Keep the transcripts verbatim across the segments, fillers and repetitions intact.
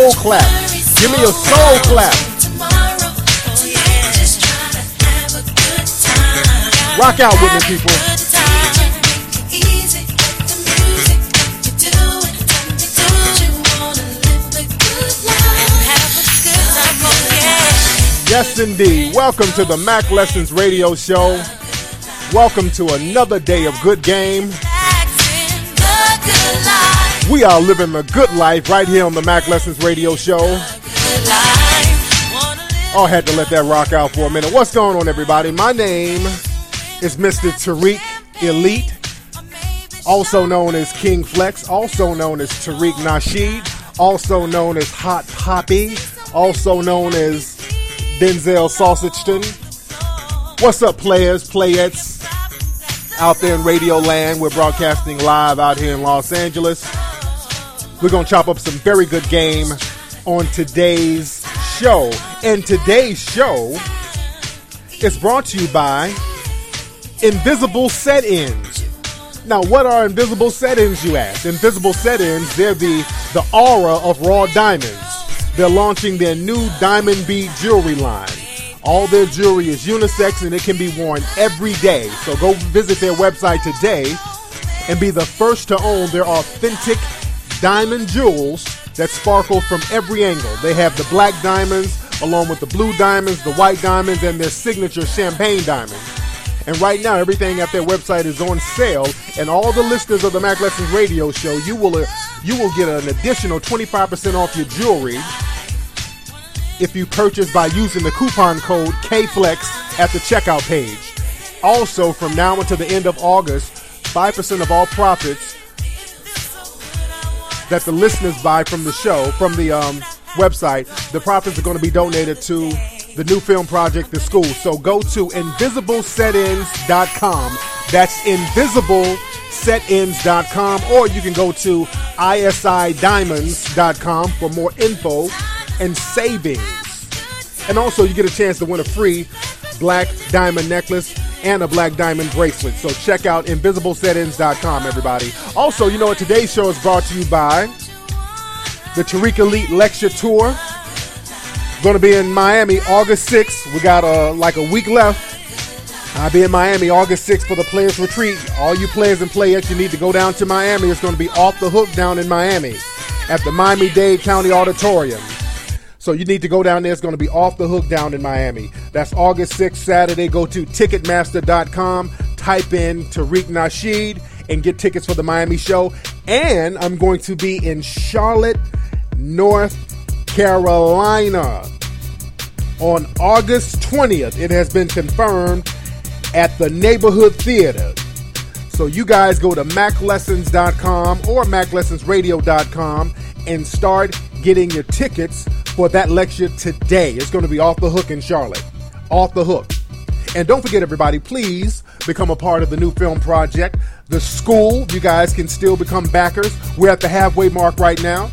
soul clap. Give me a soul clap. Rock out with me, people. Yes, indeed. Welcome to the Mac Lessons Radio Show. Welcome to another day of good game. We are living the good life right here on the Mac Lessons Radio Show. Oh, I had to let that rock out for a minute. What's going on, everybody? My name is Mister Tariq Elite, also known as King Flex, also known as Tariq Nasheed, also known as Hot Poppy, also known as Denzel Sausageton. What's up, players, playettes out there in Radio Land? We're broadcasting live out here in Los Angeles. We're going to chop up some very good game on today's show. And today's show is brought to you by Invisible Set-ins. Now, what are invisible set-ins, you ask? Invisible set-ins, they're the, the aura of raw diamonds. They're launching their new diamond bead jewelry line. All their jewelry is unisex and it can be worn every day. So go visit their website today and be the first to own their authentic diamond jewels that sparkle from every angle. They have the black diamonds along with the blue diamonds, the white diamonds, and their signature champagne diamonds. And right now, everything at their website is on sale, and all the listeners of the Mac Lessons Radio Show, you will uh, you will get an additional twenty-five percent off your jewelry if you purchase by using the coupon code K Flex at the checkout page. Also, from now until the end of August, five percent of all profits that the listeners buy from the show, from the um, website, the profits are going to be donated to the new film project, The School. So go to invisible set ins dot com. That's invisible set ins dot com. Or you can go to I S I diamonds dot com for more info and savings. And also you get a chance to win a free black diamond necklace and a black diamond bracelet. So check out invisible set ins dot com, everybody. Also, you know what, today's show is brought to you by the Tariq Elite Lecture Tour. Going to be in Miami August sixth. We got uh, like a week left. I'll be in Miami August sixth for the Players Retreat. All you players and playettes, you need to go down to Miami. It's going to be off the hook down in Miami at the Miami-Dade County Auditorium. So you need to go down there. It's going to be off the hook down in Miami. That's August sixth, Saturday. Go to ticketmaster dot com, type in Tariq Nasheed, and get tickets for the Miami show. And I'm going to be in Charlotte, North Carolina on August twentieth. It has been confirmed at the Neighborhood Theater. So you guys go to mac lessons dot com or mac lessons radio dot com and start getting your tickets for that lecture today. It's going to be off the hook in Charlotte. Off the hook. And don't forget, everybody, please become a part of the new film project, The School. You guys can still become backers. We're at the halfway mark right now.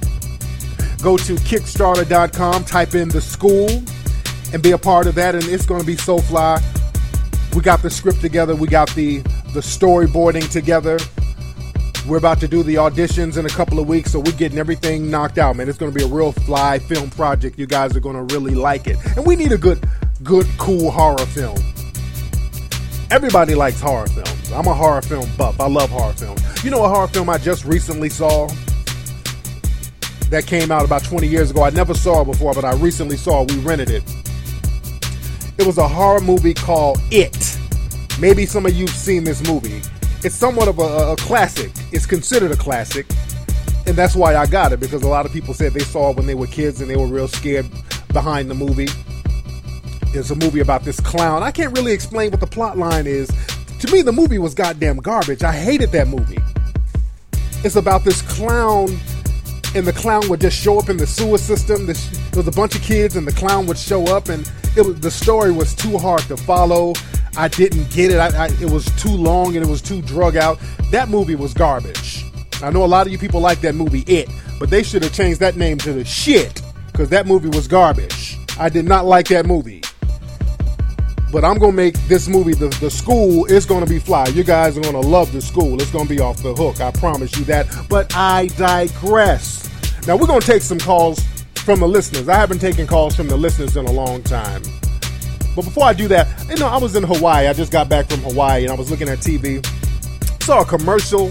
Go to kickstarter dot com, type in The School, and be a part of that, and it's going to be so fly. We got the script together. We got the, the storyboarding together. We're about to do the auditions in a couple of weeks, so we're getting everything knocked out, man. It's going to be a real fly film project. You guys are going to really like it. And we need a good, good, cool horror film. Everybody likes horror films. I'm a horror film buff. I love horror films. You know a horror film I just recently saw that came out about twenty years ago? I never saw it before, but I recently saw it. We rented it. It was a horror movie called It. Maybe some of you have seen this movie. It's somewhat of a, a classic. It's considered a classic, and that's why I got it, because a lot of people said they saw it when they were kids and they were real scared behind the movie. It's a movie about this clown. I can't really explain what the plot line is. To me, the movie was goddamn garbage. I hated that movie. It's about this clown, and the clown would just show up in the sewer system. There was a bunch of kids, and the clown would show up, and it was, the story was too hard to follow. I didn't get it. I, I, it was too long, and it was too drug out. That movie was garbage. I know a lot of you people like that movie, It, but they should have changed that name to The Shit, because that movie was garbage. I did not like that movie. But I'm going to make this movie, the, the School, is going to be fly. You guys are going to love The School. It's going to be off the hook. I promise you that. But I digress. Now, we're going to take some calls from the listeners. I haven't taken calls from the listeners in a long time. But before I do that, you know, I was in Hawaii. I just got back from Hawaii, and I was looking at T V. Saw a commercial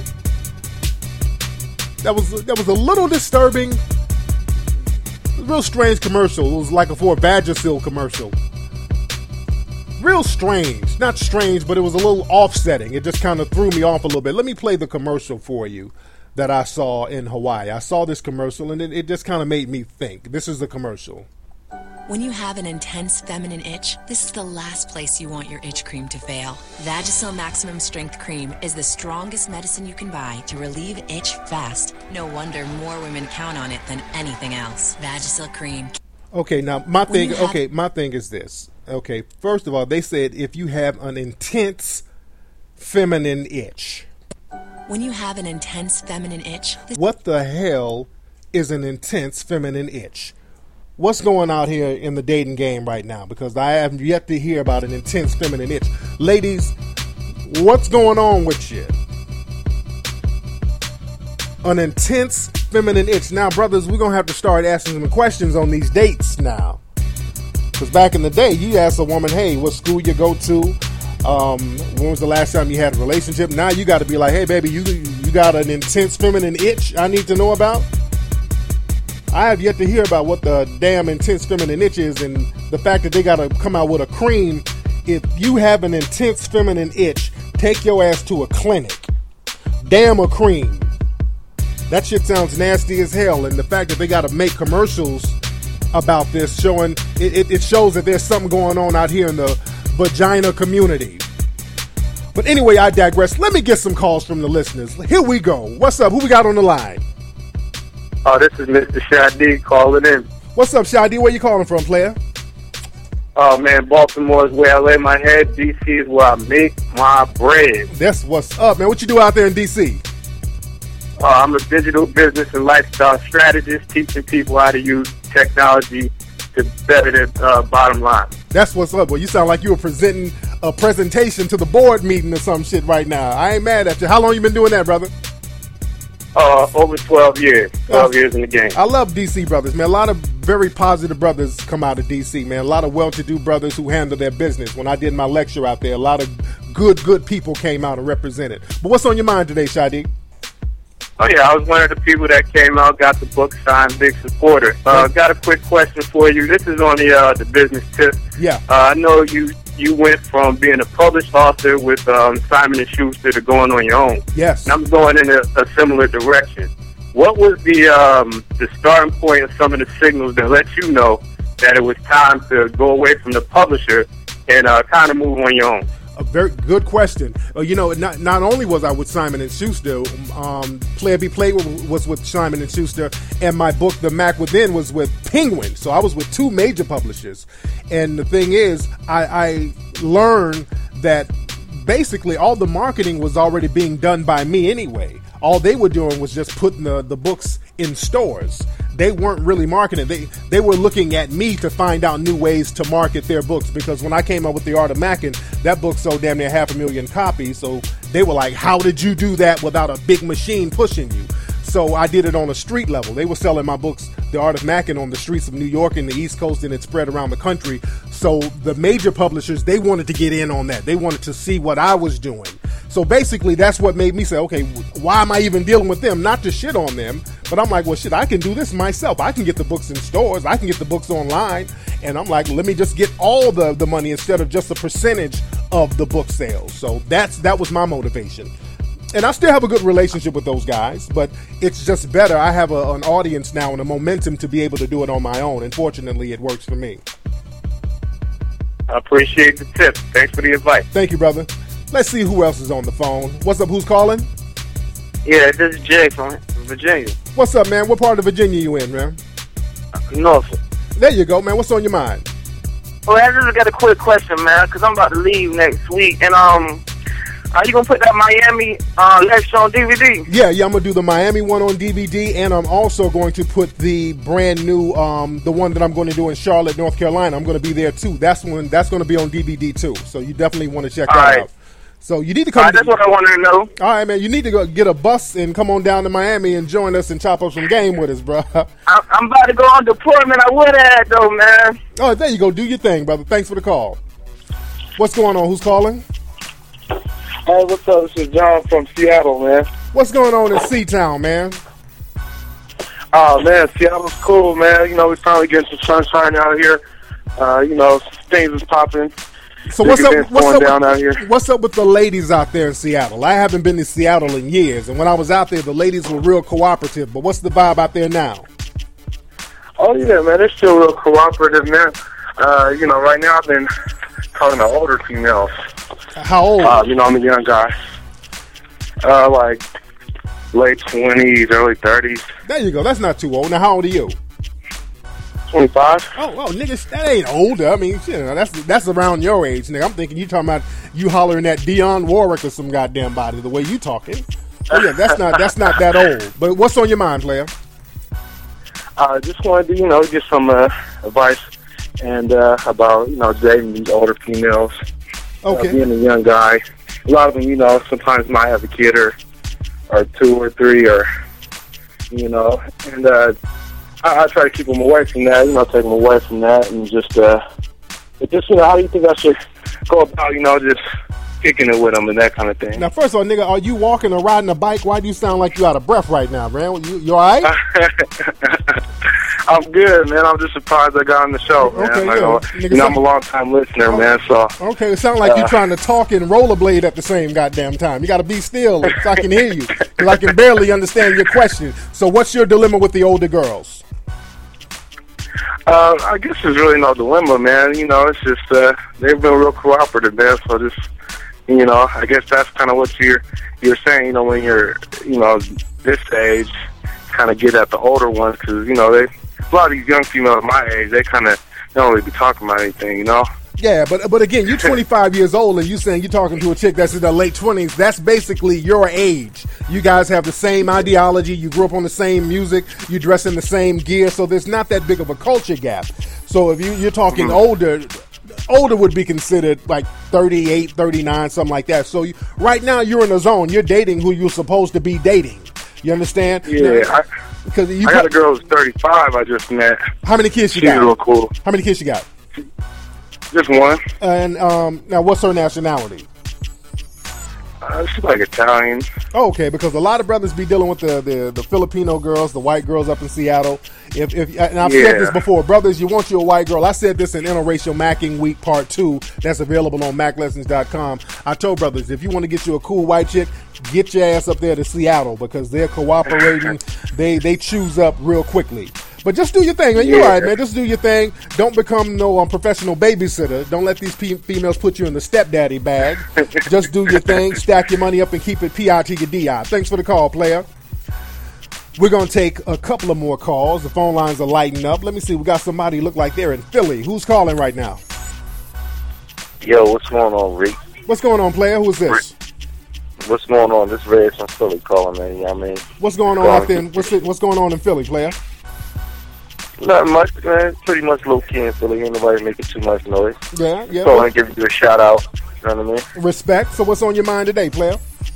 that was that was a little disturbing. A real strange commercial. It was like a for a Vagisil commercial. Real strange. Not strange, but it was a little offsetting. It just kind of threw me off a little bit. Let me play the commercial for you that I saw in Hawaii. I saw this commercial, and it, it just kind of made me think. This is the commercial. When you have an intense feminine itch, this is the last place you want your itch cream to fail. Vagisil Maximum Strength Cream is the strongest medicine you can buy to relieve itch fast. No wonder more women count on it than anything else. Vagisil Cream. Okay, now my thing. Have- okay, my thing is this. Okay, first of all, they said if you have an intense feminine itch. When you have an intense feminine itch. This- what the hell is an intense feminine itch? What's going out here in the dating game right now? Because I have yet to hear about an intense feminine itch. Ladies, what's going on with you? An intense feminine itch. Now, brothers, we're going to have to start asking some questions on these dates now. Because back in the day, you asked a woman, hey, what school you go to? Um, when was the last time you had a relationship? Now you got to be like, hey, baby, you you got an intense feminine itch I need to know about? I have yet to hear about what the damn intense feminine itch is, and the fact that they got to come out with a cream. If you have an intense feminine itch, take your ass to a clinic. Damn a cream. That shit sounds nasty as hell, and the fact that they got to make commercials about this showing, it, it, it shows that there's something going on out here in the vagina community. But anyway, I digress. Let me get some calls from the listeners. Here we go. What's up? Who we got on the line? Oh, this is Mister Shadi calling in. What's up, Shadi? Where you calling from, player? Oh, man, Baltimore is where I lay my head. D C is where I make my bread. That's what's up, man. What you do out there in D C? Uh, I'm a digital business and lifestyle strategist, teaching people how to use technology to better their uh, bottom line. That's what's up. Well, you sound like you were presenting a presentation to the board meeting or some shit right now. I ain't mad at you. How long you been doing that, brother? Uh, over twelve years. twelve years in the game. I love D C brothers, man. A lot of very positive brothers come out of D C, man. A lot of well-to-do brothers who handle their business. When I did my lecture out there, a lot of good, good people came out and represented. But what's on your mind today, Shadi? Oh, yeah, I was one of the people that came out, got the book signed, big supporter. Uh, got a quick question for you. This is on the uh, the business tip. Yeah. Uh, I know you you went from being a published author with um, Simon and Schuster to going on your own. Yes. And I'm going in a, a similar direction. What was the um, the starting point of some of the signals that let you know that it was time to go away from the publisher and uh, kind of move on your own? A very good question. Uh, you know, not not only was I with Simon and Schuster, um, Player Be Played was with Simon and Schuster, and my book, The Mac Within, was with Penguin. So I was with two major publishers. And the thing is, I, I learned that basically all the marketing was already being done by me anyway. All they were doing was just putting the, the books in stores. They weren't really marketing. They they were looking at me to find out new ways to market their books, because when I came up with The Art of Mackin', that book sold damn near half a million copies. So they were like, how did you do that without a big machine pushing you? So I did it on a street level. They were selling my books, The Art of Mackin', on the streets of New York and the East Coast, and it spread around the country. So the major publishers, they wanted to get in on that. They wanted to see what I was doing. So basically, that's what made me say, okay, why am I even dealing with them? Not to shit on them, but I'm like, well, shit, I can do this myself. I can get the books in stores. I can get the books online. And I'm like, let me just get all the, the money instead of just a percentage of the book sales. So that's that was my motivation. And I still have a good relationship with those guys, but it's just better. I have a, an audience now and a momentum to be able to do it on my own. And fortunately, it works for me. I appreciate the tip. Thanks for the advice. Thank you, brother. Let's see who else is on the phone. What's up? Who's calling? Yeah, this is Jay from Virginia. What's up, man? What part of Virginia you in, man? Norfolk. There you go, man. What's on your mind? Well, I just got a quick question, man, because I'm about to leave next week. And, um, are you going to put that Miami uh, lecture on D V D? Yeah, yeah, I'm going to do the Miami one on D V D, and I'm also going to put the brand new, um, the one that I'm going to do in Charlotte, North Carolina. I'm going to be there, too. That's when that's going to be on D V D, too. So you definitely want to check All that right. out. So you need to come. All right, that's what I wanted to know. All right, man. You need to go get a bus and come on down to Miami and join us and chop up some game with us, bro. I, I'm about to go on deployment. I would have, though, man. Oh, there you go. Do your thing, brother. Thanks for the call. What's going on? Who's calling? Hey, what's up? This is John from Seattle, man. What's going on in Seatown, man? Oh, man, Seattle's cool, man. You know, we finally getting some sunshine out here. Uh, you know, things is popping. So what's up? What's going up? down With, out here. What's up with the ladies out there in Seattle? I haven't been to Seattle in years, and when I was out there, the ladies were real cooperative. But what's the vibe out there now? Oh, yeah, man, they're still real cooperative, man. Uh, you know, right now I've been talking to older females. How old? Uh, you know, I'm a young guy. Uh, like late twenties, early thirties. There you go. That's not too old. Now, how old are you? twenty-five. Oh, oh, niggas, that ain't older. I mean, shit, you know, that's that's around your age, nigga. I'm thinking you talking about you hollering at Dionne Warwick or some goddamn body the way you talking. Oh yeah, that's not that's not that old. But what's on your mind, player? I uh, just wanted to, you know, get some uh, advice and uh, about, you know, dating these older females. Okay. Uh, being a young guy, a lot of them, you know, sometimes might have a kid or or two or three, or you know, and uh, I, I try to keep them away from that. You know, take them away from that, and just, uh, but just, you know, how do you think I should go about, you know, just kicking it with them and that kind of thing? Now, first of all, nigga, are you walking or riding a bike? Why do you sound like you out of breath right now, man? You, you all right? I'm good, man. I'm just surprised I got on the show, man. Okay, like, yeah. uh, Nigga, you know, so- I'm a long-time listener, Oh, man, so... Okay, it sounds like Uh, you're trying to talk and rollerblade at the same goddamn time. You got to be still so I can hear you, because I can barely understand your question. So what's your dilemma with the older girls? Uh, I guess there's really no dilemma, man. You know, it's just, uh, they've been real cooperative, man, so just, you know, I guess that's kind of what you're, you're saying, you know, when you're, you know, this age, kind of get at the older ones, because, you know, they, a lot of these young females my age, they kind of don't really be talking about anything, you know? Yeah, but but again, you're twenty-five years old and you saying you're talking to a chick that's in her late twenties. That's basically your age. You guys have the same ideology. You grew up on the same music. You dress in the same gear. So there's not that big of a culture gap. So if you, you're talking mm-hmm. older, older would be considered like thirty-eight, thirty-nine, something like that. So you, right now you're in a zone. You're dating who you're supposed to be dating. You understand? Yeah, now, I, because you I got a girl who's thirty-five I just met. How many kids you She's got? real cool. How many kids you got? Just one. And um, now, what's her nationality? Uh, she's like Italian. Oh, okay, because a lot of brothers be dealing with the, the, the Filipino girls, the white girls up in Seattle. If if and I've Yeah. said this before, brothers, you want you a white girl. I said this in Interracial Macking Week Part Two. That's available on Mac Lessons dot com. I told brothers, if you want to get you a cool white chick, get your ass up there to Seattle because they're cooperating. they they choose up real quickly. But just do your thing, man. You Yeah. all right, man. Just do your thing. Don't become no um, professional babysitter. Don't let these pe- females put you in the stepdaddy bag. Just do your thing. Stack your money up and keep it P I to your D I. Thanks for the call, player. We're going to take a couple of more calls. The phone lines are lighting up. Let me see. We got somebody look like they're in Philly. Who's calling right now? Yo, what's going on, Rick? What's going on, player? Who's this? What's going on? This Red from Philly calling, man. You know what I mean? What's going on out there? in- What's, it, what's going on in Philly, player? Not much, man. Pretty much low key in Philly. Ain't nobody making too much noise. Yeah, yeah. So I want to give you a shout out. You know what I mean? Respect. So what's on your mind today, player?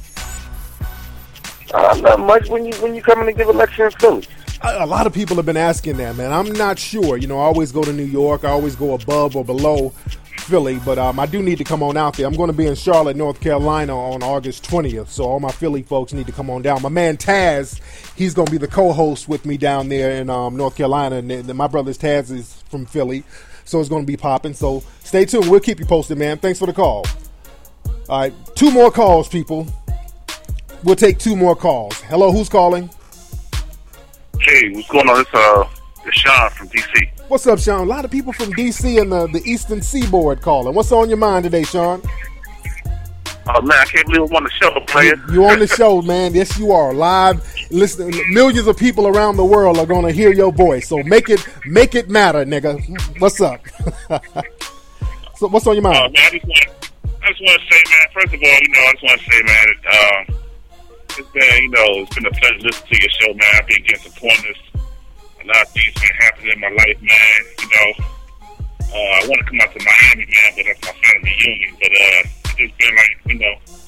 Uh, not much when you when you coming to give a lecture in Philly. A, a lot of people have been asking that, man. I'm not sure. You know, I always go to New York. I always go above or below Philly, but um, I do need to come on out there. I'm going to be in Charlotte, North Carolina on August twentieth, so all my Philly folks need to come on down. My man Taz, he's going to be the co-host with me down there in um, North Carolina, and then my brother's Taz is from Philly, so it's going to be popping. So stay tuned. We'll keep you posted, man. Thanks for the call. All right, two more calls, people. We'll take two more calls. Hello, who's calling? Hey, what's going on? It's uh, it's Sean from D C. What's up, Sean? A lot of people from D C and the, the Eastern Seaboard calling. What's on your mind today, Sean? Oh man, I can't believe I'm on the show, player. You on the show, man. Yes, you are live. Listen, millions of people around the world are going to hear your voice. So make it make it matter, nigga. What's up? So what's on your Oh mind? man, I just want, I just want to say, man. First of all, you know, I just want to say, man, it, um, it's been, you know, it's been a pleasure listening to your show, man. I've been getting some pointers. A lot of things been happening in my life, man. You know, uh, I want to come out to Miami, man, but that's my family reunion. But uh, it's just been like, you know,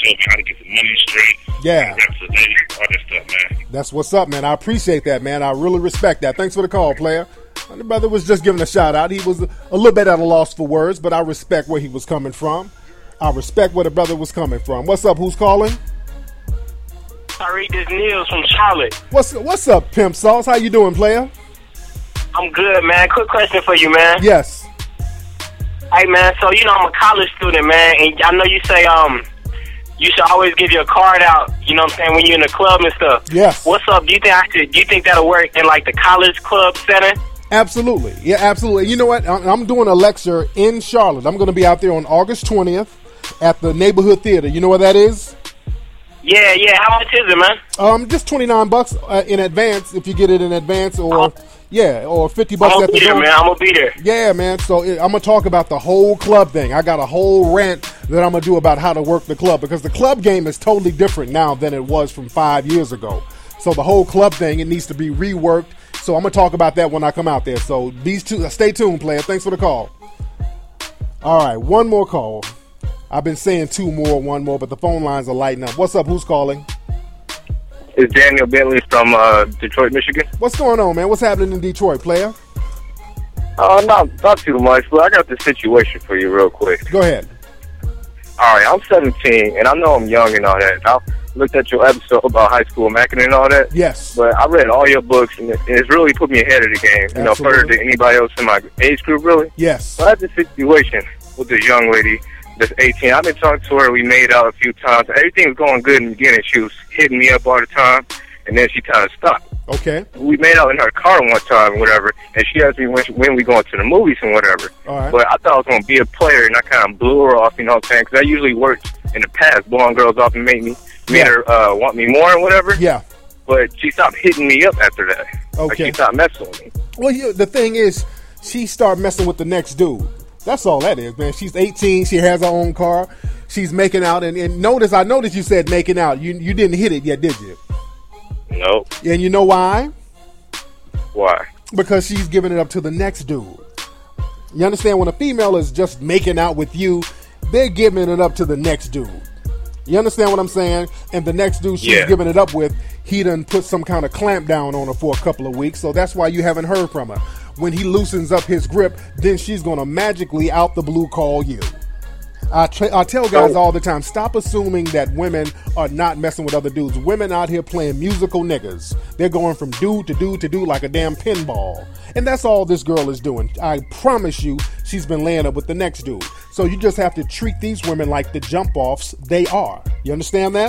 show me how to get the money straight. Yeah. How to rap to the ladies, all that stuff, man. That's what's up, man. I appreciate that, man. I really respect that. Thanks for the call, player. The brother was just giving a shout out. He was a little bit at a loss for words, but I respect where he was coming from. I respect where the brother was coming from. What's up? Who's calling? Tariq, this Niels from Charlotte. What's What's up, Pimp Sauce? How you doing, player? I'm good, man. Quick question for you, man. Yes. Hey, man. So you know I'm a college student, man, and I know you say um you should always give your card out. You know what I'm saying, when you're in the club and stuff. Yes. What's up? Do you think I should? Do you think that'll work in like the college club setting? Absolutely. Yeah, absolutely. You know what? I'm, I'm doing a lecture in Charlotte. I'm going to be out there on August twentieth at the Neighborhood Theater. You know where that is? Yeah, yeah. How much is it, man? Um, just twenty-nine bucks uh, in advance if you get it in advance, or Oh. yeah, or fifty bucks I'm at gonna the be there, door. man. I'm gonna be there. Yeah, man. So it, I'm gonna talk about the whole club thing. I got a whole rant that I'm gonna do about how to work the club, because the club game is totally different now than it was from five years ago. So the whole club thing, it needs to be reworked. So I'm gonna talk about that when I come out there. So these two, stay tuned, player. Thanks for the call. All right, one more call. I've been saying two more, one more, but the phone lines are lighting up. What's up? Who's calling? It's Daniel Bentley from uh, Detroit, Michigan. What's going on, man? What's happening in Detroit, player? Uh, not not too much, but I got the situation for you real quick. Go ahead. All right, I'm seventeen, and I know I'm young and all that. I looked at your episode about high school macking and all that. Yes. But I read all your books, and it- it's really put me ahead of the game. You know, Absolutely. further than anybody else in my age group, really. Yes. So I had this situation with this young lady that's eighteen. I've been talking to her. We made out a few times. Everything was going good in the beginning. She was hitting me up all the time, and then she kind of stopped. Okay. We made out in her car one time and whatever, and she asked me when, she, when we going to the movies and whatever. All right. But I thought I was going to be a player, and I kind of blew her off, you know what I'm saying? Because I usually worked in the past, blowing girls off and make me, made Yeah. her uh, want me more and whatever. Yeah. But she stopped hitting me up after that. Like, Okay. she stopped messing with me. Well, you, the thing is, she started messing with the next dude. That's all that is, man. She's eighteen. She has her own car. She's making out. And, and notice, I noticed you said making out. You you didn't hit it yet, did you? Nope. And you know why? Why? Because she's giving it up to the next dude. You understand? When a female is just making out with you, they're giving it up to the next dude. You understand what I'm saying? And the next dude she's Yeah. giving it up with, he done put some kind of clamp down on her for a couple of weeks. So that's why you haven't heard from her. When he loosens up his grip, then she's going to magically out the blue call you. I, tra- I tell guys Oh. all the time, stop assuming that women are not messing with other dudes. Women out here playing musical niggas. They're going from dude to dude to dude like a damn pinball. And that's all this girl is doing. I promise you, she's been laying up with the next dude. So you just have to treat these women like the jump-offs they are. You understand that?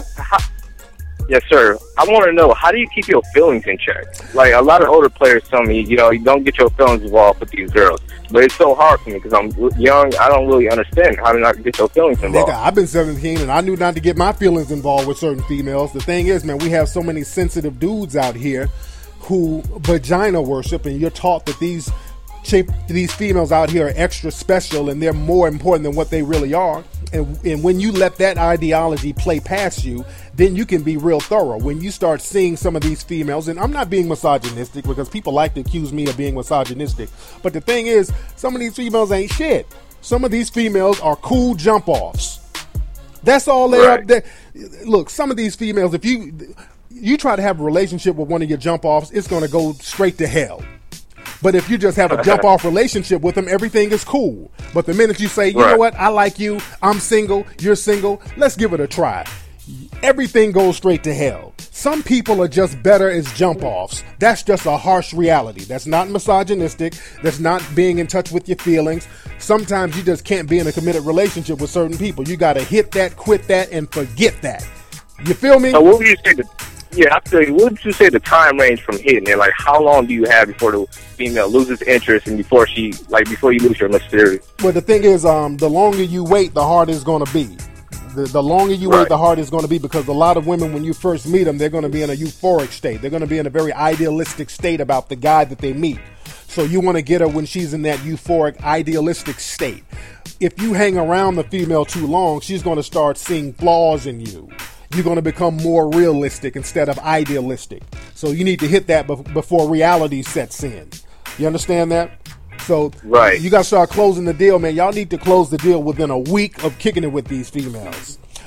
Yes, sir. I want to know, how do you keep your feelings in check? Like, a lot of older players tell me, you know, you don't get your feelings involved with these girls. But it's so hard for me because I'm young. I don't really understand how to not get your feelings involved. Nigga, I've been seventeen and I knew not to get my feelings involved with certain females. The thing is, man, we have so many sensitive dudes out here who vagina worship, and you're taught that these chick, these females out here are extra special and they're more important than what they really are. And, and when you let that ideology play past you, then you can be real thorough. When you start seeing some of these females, and I'm not being misogynistic because people like to accuse me of being misogynistic, but the thing is, some of these females ain't shit. Some of these females are cool jump-offs. That's all they Right. are. They, look, some of these females, if you you try to have a relationship with one of your jump-offs, it's going to go straight to hell. But if you just have a jump-off relationship with them, everything is cool. But the minute you say, you Right. know what, I like you, I'm single, you're single, let's give it a try. Everything goes straight to hell. Some people are just better as jump-offs. That's just a harsh reality. That's not misogynistic. That's not being in touch with your feelings. Sometimes you just can't be in a committed relationship with certain people. You got to hit that, quit that, and forget that. You feel me? So what would you say? The, yeah, I feel you. What would you say the time range from hitting it? Like, how long do you have before the female loses interest and before she, like, before you lose your mysterious? Well, the thing is, um, the longer you wait, the harder it's going to be. The, the longer you wait, Right. the harder it's going to be, because a lot of women, when you first meet them, they're going to be in a euphoric state. They're going to be in a very idealistic state about the guy that they meet. So you want to get her when she's in that euphoric, idealistic state. If you hang around the female too long, she's going to start seeing flaws in you. You're going to become more realistic instead of idealistic. So you need to hit that be- before reality sets in. You understand that? So Right. you got to start closing the deal, man. Y'all need to close the deal within a week of kicking it with these females.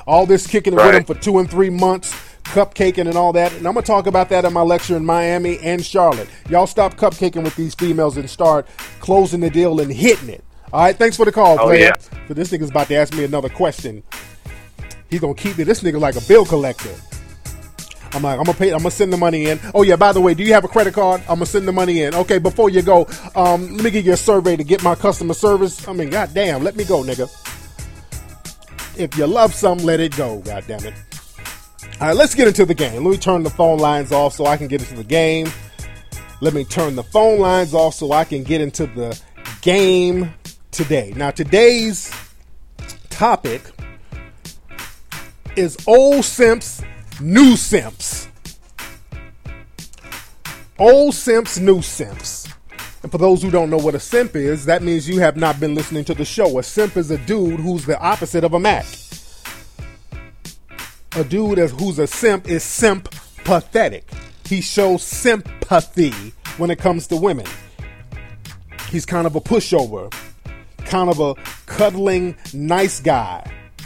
All this kicking it Right. with him for two and three months, cupcaking and all that. And I'm going to talk about that in my lecture in Miami and Charlotte. Y'all stop cupcaking with these females and start closing the deal and hitting it. All right, thanks for the call, Oh, player. yeah. So this nigga's about to ask me another question. He's going to keep me. This nigga like a bill collector. I'm like, I'm gonna pay. I'm gonna send the money in. Oh yeah, by the way, do you have a credit card? I'm gonna send the money in. Okay, before you go, um, let me give you a survey to get my customer service. I mean, goddamn, let me go, nigga. If you love something, let it go. Goddamn it. All right, let's get into the game. Let me turn the phone lines off so I can get into the game. Let me turn the phone lines off so I can get into the game today. Now, today's topic is old simps, new simps. Old simps, new simps. And for those who don't know what a simp is, that means you have not been listening to the show. A simp is a dude who's the opposite of a Mac. A dude who's a simp is sympathetic. He shows sympathy when it comes to women. He's kind of a pushover, kind of a cuddling nice guy.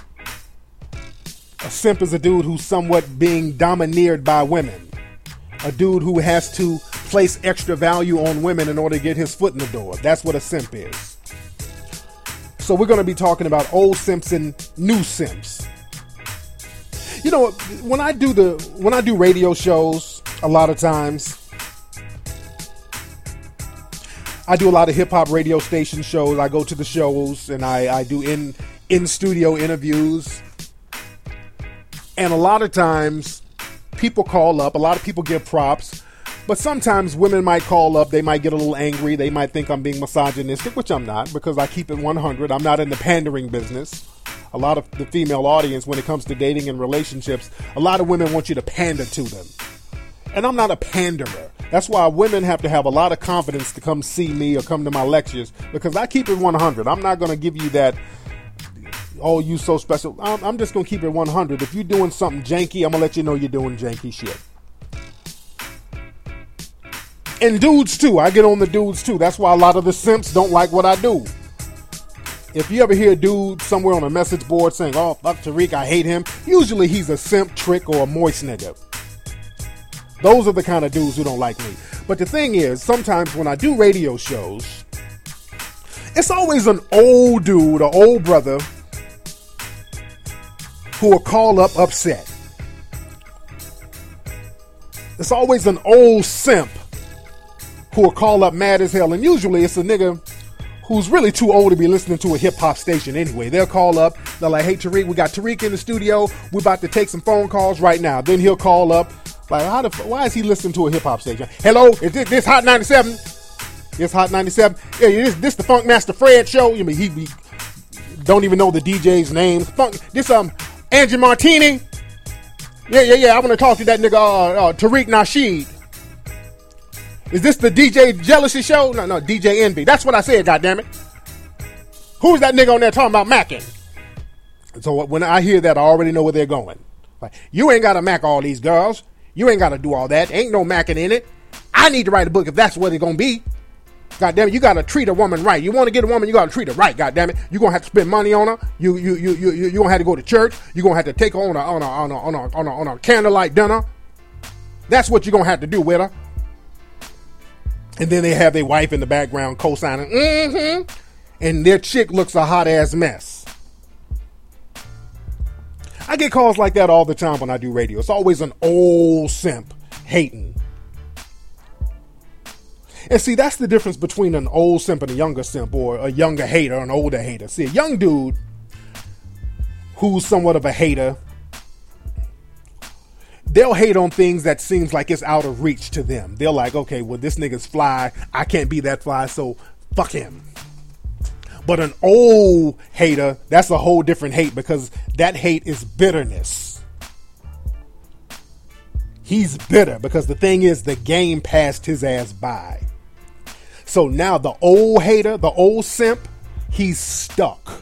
A simp is a dude who's somewhat being domineered by women. A dude who has to place extra value on women in order to get his foot in the door. That's what a simp is. So we're going to be talking about old simps and new simps. You know, when I do the when I do radio shows, a lot of times I do a lot of hip hop radio station shows. I go to the shows and I, I do in in studio interviews. And a lot of times people call up, a lot of people give props, but sometimes women might call up, they might get a little angry, they might think I'm being misogynistic, which I'm not, because I keep it one hundred. I'm not in the pandering business. A lot of the female audience, when it comes to dating and relationships, a lot of women want you to pander to them. And I'm not a panderer. That's why women have to have a lot of confidence to come see me or come to my lectures, because I keep it one hundred. I'm not going to give you that, oh, you so special. I'm, I'm just going to keep it one hundred. If you're doing something janky, I'm going to let you know you're doing janky shit. And dudes, too. I get on the dudes, too. That's why a lot of the simps don't like what I do. If you ever hear a dude somewhere on a message board saying, oh, fuck Tariq, I hate him, usually he's a simp, trick, or a moist nigga. Those are the kind of dudes who don't like me. But the thing is, sometimes when I do radio shows, it's always an old dude, an old brother, who will call up upset. It's always an old simp who will call up mad as hell. And usually it's a nigga who's really too old to be listening to a hip-hop station anyway. They'll call up, they're like, hey, Tariq, we got Tariq in the studio. We're about to take some phone calls right now. Then he'll call up, like, how the f- why is he listening to a hip-hop station? Hello, is this, this Hot ninety-seven? This Hot ninety-seven? Yeah, this, this the Funk Master Fred show? You mean he, he don't even know the D J's name? Funk, this um Angie Martini? Yeah, yeah, yeah, I want to talk to that nigga, uh, uh, Tariq Nasheed. Is this the D J Jealousy show? No, no, D J Envy. That's what I said, goddammit. Who's that nigga on there talking about macking? So when I hear that, I already know where they're going. Like, you ain't got to mac all these girls. You ain't got to do all that. Ain't no macking in it. I need to write a book if that's what it's going to be. Goddamn it, you got to treat a woman right. You want to get a woman, you got to treat her right, goddamn it. You're going to have to spend money on her. You you you you you going to have to go to church. You're going to have to take her on a on a on a on a on a, on a candlelight dinner. That's what you're going to have to do with her. And then they have their wife in the background co-signing, mm-hmm. And their chick looks a hot-ass mess. I get calls like that all the time when I do radio. It's always an old simp hating. And see, that's the difference between an old simp and a younger simp, or a younger hater, an older hater. See, a young dude who's somewhat of a hater, they'll hate on things that seems like it's out of reach to them. They're like, okay, well, this nigga's fly. I can't be that fly, so fuck him. But an old hater, that's a whole different hate, because that hate is bitterness. He's bitter because the thing is, the game passed his ass by. So now the old hater, the old simp, he's stuck.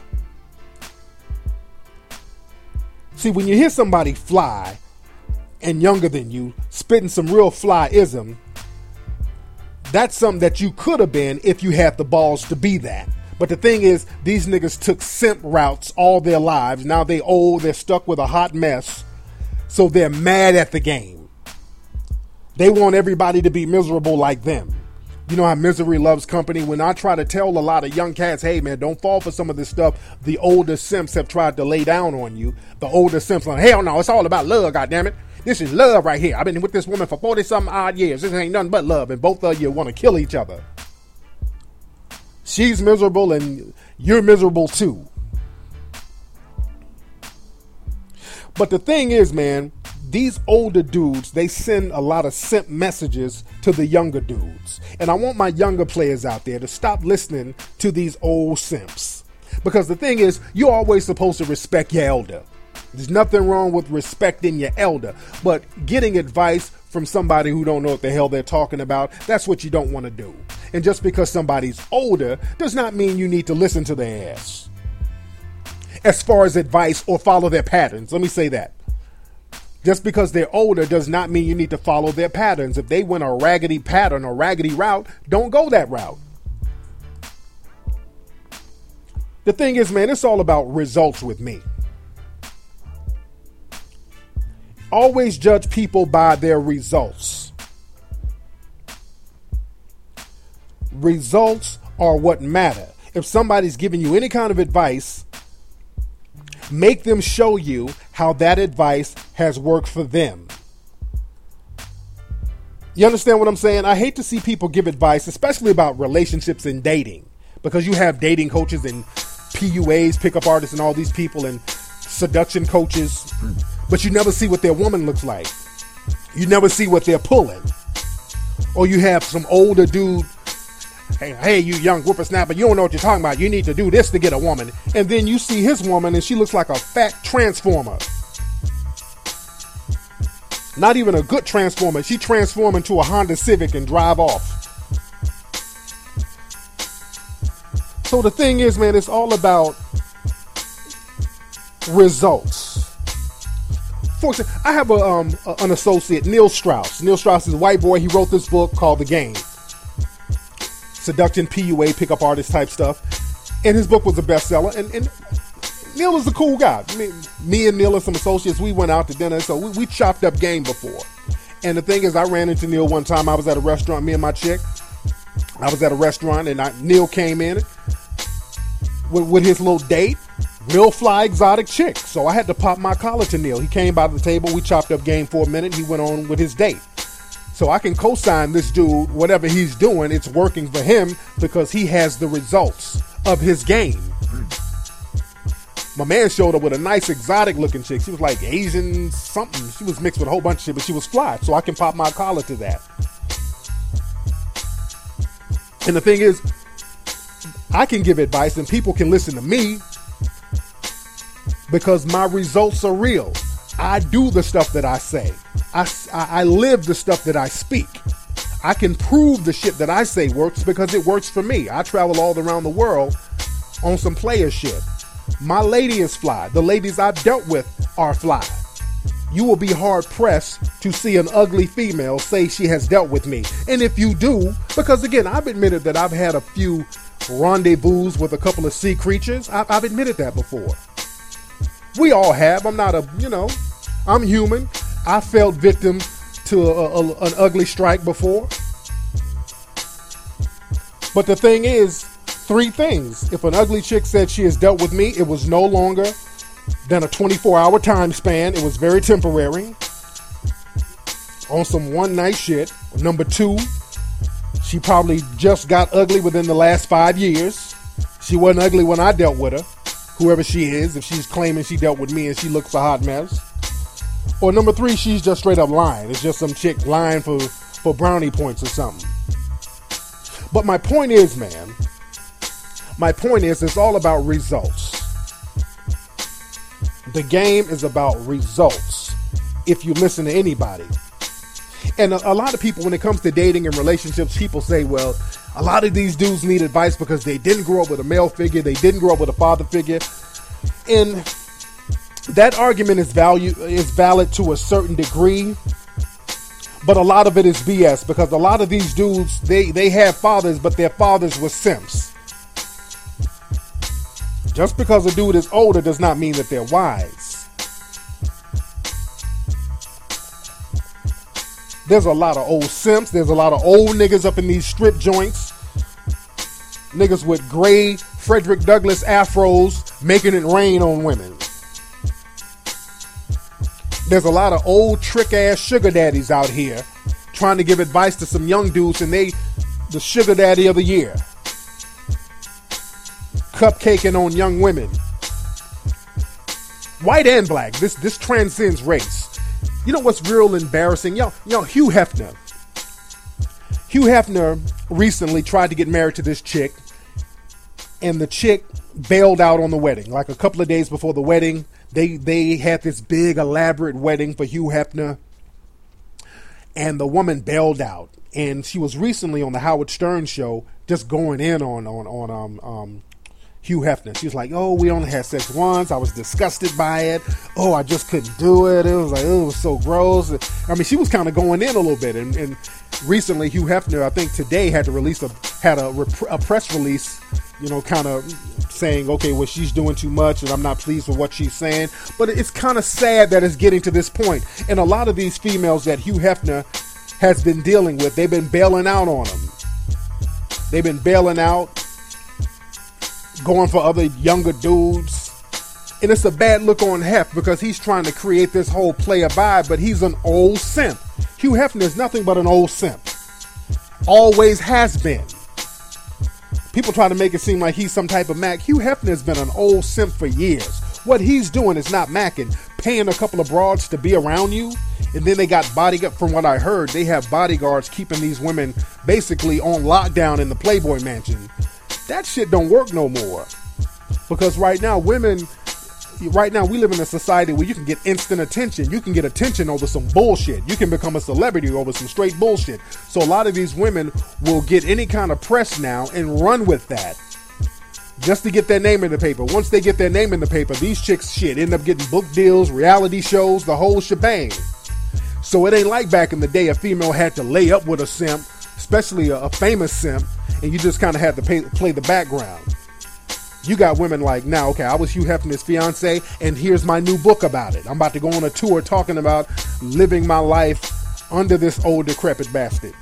See, when you hear somebody fly and younger than you spitting some real fly-ism, that's something that you could have been if you had the balls to be that. But the thing is, these niggas took simp routes all their lives. Now they old, they're stuck with a hot mess. So they're mad at the game. They want everybody to be miserable like them. You know how misery loves company? When I try to tell a lot of young cats, hey man, don't fall for some of this stuff the older simps have tried to lay down on you. The older simps are like, hell no, it's all about love, goddammit. This is love right here. I've been with this woman for forty something odd years. This ain't nothing but love. And both of you want to kill each other. She's miserable and you're miserable too. But the thing is, man, these older dudes, they send a lot of simp messages to the younger dudes. And I want my younger players out there to stop listening to these old simps. Because the thing is, you're always supposed to respect your elder. There's nothing wrong with respecting your elder. But getting advice from somebody who don't know what the hell they're talking about, that's what you don't want to do. And just because somebody's older does not mean you need to listen to their ass. As far as advice or follow their patterns, let me say that. Just because they're older does not mean you need to follow their patterns. If they went a raggedy pattern or raggedy route, don't go that route. The thing is, man, it's all about results with me. Always judge people by their results. Results are what matter. If somebody's giving you any kind of advice, make them show you how that advice has worked for them. You understand what I'm saying? I hate to see people give advice, especially about relationships and dating, because you have dating coaches and P U As, pickup artists, and all these people, and seduction coaches, but you never see what their woman looks like. You never see what they're pulling. Or you have some older dude, hey, hey, you young whippersnapper, you don't know what you're talking about. You need to do this to get a woman. And then you see his woman and she looks like a fat transformer. Not even a good transformer. She transformed into a Honda Civic and drive off. So the thing is, man, it's all about results. For example, I have a, um, an associate, Neil Strauss. Neil Strauss is a white boy. He wrote this book called The Game. Seduction, P U A, pickup artist type stuff. And his book was a bestseller. And, and Neil is a cool guy. Me, me and Neil and some associates, we went out to dinner. So we, we chopped up game before. And the thing is, I ran into Neil one time. I was at a restaurant, me and my chick. I was at a restaurant and I, Neil came in with, with his little date. Real fly exotic chick. So I had to pop my collar to Neil. He came by the table. We chopped up game for a minute. He went on with his date. So I can co-sign this dude, whatever he's doing, it's working for him because he has the results of his game. My man showed up with a nice exotic looking chick. She was like Asian something. She was mixed with a whole bunch of shit, but she was fly. So I can pop my collar to that. And the thing is, I can give advice and people can listen to me because my results are real. I do the stuff that I say. I, I live the stuff that I speak. I can prove the shit that I say works because it works for me. I travel all around the world on some player shit. My lady is fly. The ladies I've dealt with are fly. You will be hard pressed to see an ugly female say she has dealt with me. And if you do, because again, I've admitted that I've had a few rendezvous with a couple of sea creatures. I've, I've admitted that before. We all have. I'm not a, you know, I'm human. I felt victim to a, a, an ugly strike before. But the thing is, three things. If an ugly chick said she has dealt with me, it was no longer than a twenty-four hour time span. It was very temporary. On some one night shit. Number two, she probably just got ugly within the last five years. She wasn't ugly when I dealt with her. Whoever she is, if she's claiming she dealt with me and she looks a hot mess. Or number three, she's just straight up lying. It's just some chick lying for, for brownie points or something. But my point is, man, my point is it's all about results. The game is about results if you listen to anybody. And a, a lot of people, when it comes to dating and relationships, people say, well, a lot of these dudes need advice because they didn't grow up with a male figure. They didn't grow up with a father figure. And that argument is value is valid to a certain degree. But a lot of it is B S because a lot of these dudes, they, they have fathers, but their fathers were simps. Just because a dude is older does not mean that they're wise. There's a lot of old simps. There's a lot of old niggas up in these strip joints. Niggas with gray Frederick Douglass afros making it rain on women. There's a lot of old trick-ass sugar daddies out here trying to give advice to some young dudes, and they the sugar daddy of the year. Cupcaking on young women. White and black. This this transcends race. You know what's real embarrassing? Yo, yo, Hugh Hefner. Hugh Hefner recently tried to get married to this chick, and the chick bailed out on the wedding. Like a couple of days before the wedding, they they had this big elaborate wedding for Hugh Hefner, and the woman bailed out. And she was recently on the Howard Stern show, just going in on on on um um. Hugh Hefner. She was like, oh, we only had sex once. I was disgusted by it. Oh, I just couldn't do it. It was like, it was so gross. I mean, she was kind of going in a little bit. And, and recently, Hugh Hefner, I think today, had to release a had a, a press release, you know, kind of saying, okay, well, she's doing too much and I'm not pleased with what she's saying. But it's kind of sad that it's getting to this point. And a lot of these females that Hugh Hefner has been dealing with, they've been bailing out on him. They've been bailing out, going for other younger dudes. And it's a bad look on Hef because he's trying to create this whole player vibe, but he's an old simp. Hugh Hefner is nothing but an old simp. Always has been. People try to make it seem like he's some type of Mac. Hugh Hefner has been an old simp for years. What he's doing is not macking. Paying a couple of broads to be around you, and then they got bodyguard. From what I heard, they have bodyguards keeping these women basically on lockdown in the Playboy Mansion. That shit don't work no more. Because right now, women, right now we live in a society where you can get instant attention. You can get attention over some bullshit. You can become a celebrity over some straight bullshit. So a lot of these women will get any kind of press now and run with that just to get their name in the paper. Once they get their name in the paper, these chicks shit end up getting book deals, reality shows, the whole shebang. So it ain't like back in the day a female had to lay up with a simp, especially a, a famous simp, and you just kind of had to pay, play the background. You got women like, now, okay, I was Hugh Hefner's fiance, and here's my new book about it. I'm about to go on a tour talking about living my life under this old decrepit bastard.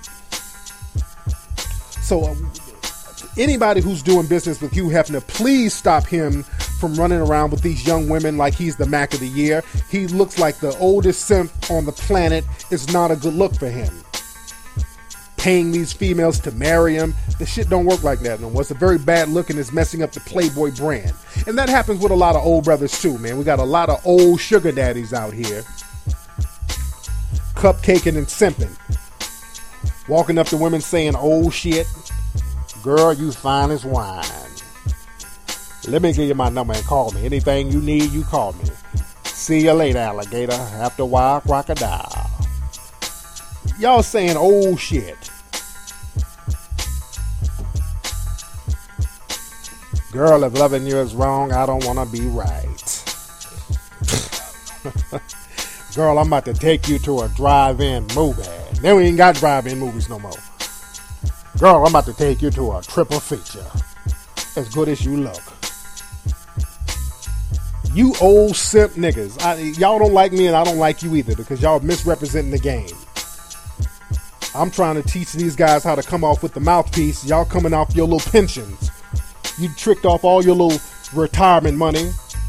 So uh, anybody who's doing business with Hugh Hefner, please stop him from running around with these young women like he's the Mac of the year. He looks like the oldest simp on the planet. It's not a good look for him. Paying these females to marry him, the shit don't work like that no more. It's a very bad look and it's messing up the Playboy brand. And that happens with a lot of old brothers too, man. We got a lot of old sugar daddies out here, cupcaking and simping, walking up to women saying old shit. Girl, you fine as wine. Let me give you my number and call me. Anything you need, you call me. See you later, alligator. After a while, crocodile. Y'all saying old shit. Girl, if loving you is wrong, I don't want to be right. Girl, I'm about to take you to a drive-in movie. Then we ain't got drive-in movies no more. Girl, I'm about to take you to a triple feature. As good as you look. You old simp niggas. I, y'all don't like me and I don't like you either because y'all misrepresenting the game. I'm trying to teach these guys how to come off with the mouthpiece. Y'all coming off your little pensions. You tricked off all your little retirement money.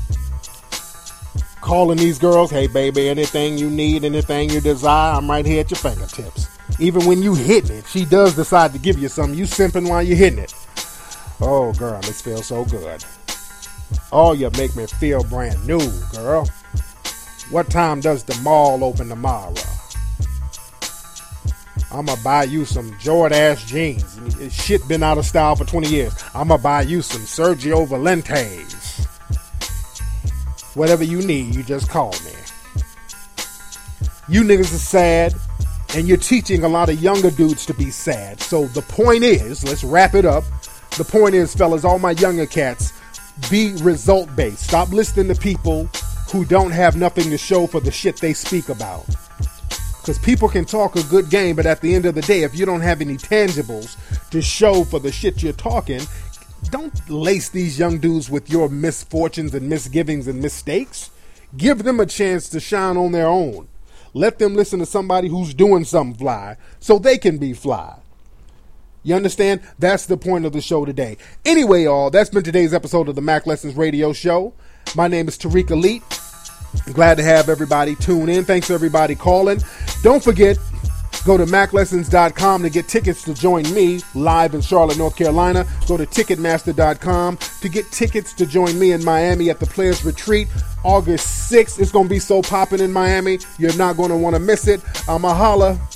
Calling these girls, hey baby, anything you need, anything you desire, I'm right here at your fingertips. Even when you hitting it, she does decide to give you something. You simping while you're hitting it. Oh girl, this feels so good. Oh, you make me feel brand new, girl. What time does the mall open tomorrow? I'm gonna buy you some Jordache jeans. Shit been out of style for twenty years. I'm gonna buy you some Sergio Valentes. Whatever you need, you just call me. You niggas are sad, and you're teaching a lot of younger dudes to be sad. So the point is, let's wrap it up. The point is, fellas, all my younger cats, be result-based. Stop listening to people who don't have nothing to show for the shit they speak about. Because people can talk a good game, but at the end of the day, if you don't have any tangibles to show for the shit you're talking, don't lace these young dudes with your misfortunes and misgivings and mistakes. Give them a chance to shine on their own. Let them listen to somebody who's doing something fly so they can be fly. You understand? That's the point of the show today. Anyway, y'all, that's been today's episode of the Mac Lessons Radio Show. My name is Tariq Elite. Glad to have everybody tune in. Thanks for everybody calling. Don't forget, go to mac lessons dot com to get tickets to join me live in Charlotte, North Carolina. Go to ticketmaster dot com to get tickets to join me in Miami at the Players Retreat August sixth. It's going to be so popping in Miami. You're not going to want to miss it. I'ma holla.